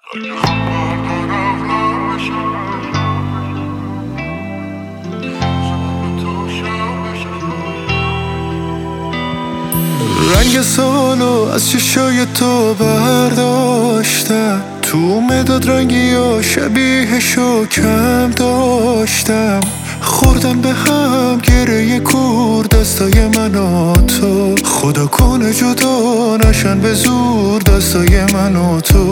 رنگ سالو از چشای تو برداشتم، تو مداد رنگی و شبیهشو کم داشتم. خوردن به هم گره کور دستای من و تو، خدا کنه جدا نشن به زور دستای من و تو.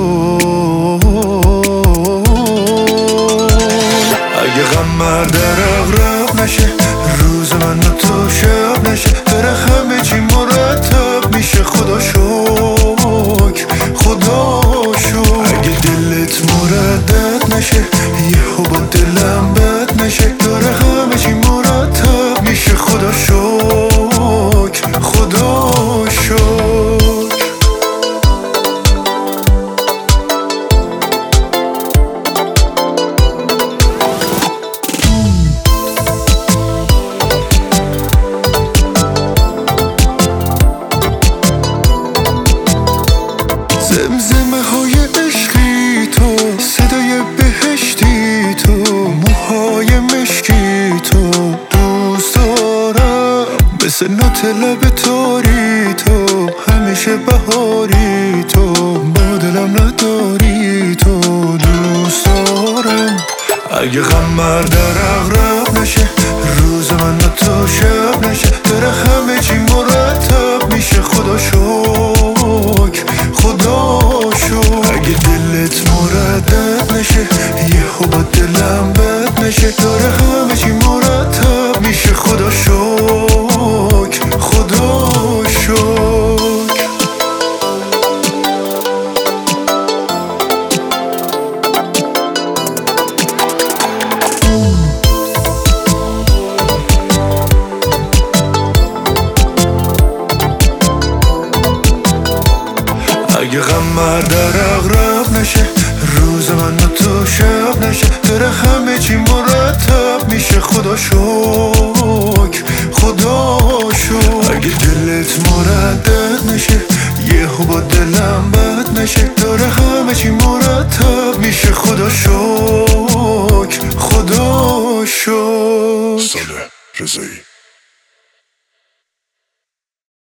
اگه غم در اغرب نشه، روز من و تو شب نشه، داره همه چی مرتب میشه. خدا شکر خدا شکر. اگه دلت مردد نشه، یهو با دلم بد نشه، داره همه چی مرتب میشه. خدا شکر خدا شکر. زمزمه های عشقی تو، صدای بهشتی تو، موهای مشکی تو دوست دارم. مثل نوت لب تاری تو، همیشه بهاری تو، با دلم نداری تو دوست دارم. اگه غم در اغرب نشه، روز من و تو شب نشه، داره همه چی مرتب میشه. خدا شکر خدا شکر. اگه دلت مردد نشه، یهو با دلم بد نشه، داره همه چی مرتب میشه. خدا شکر خدا شکر. اگه غم در اغرب نشه، روز من و تو شب نشه، داره همه چی مرتب میشه. خدا شکر خدا شکر. اگه دلت مردد نشه، یهو با دلم بد نشه، داره همه چی مرتب میشه. خدا شکر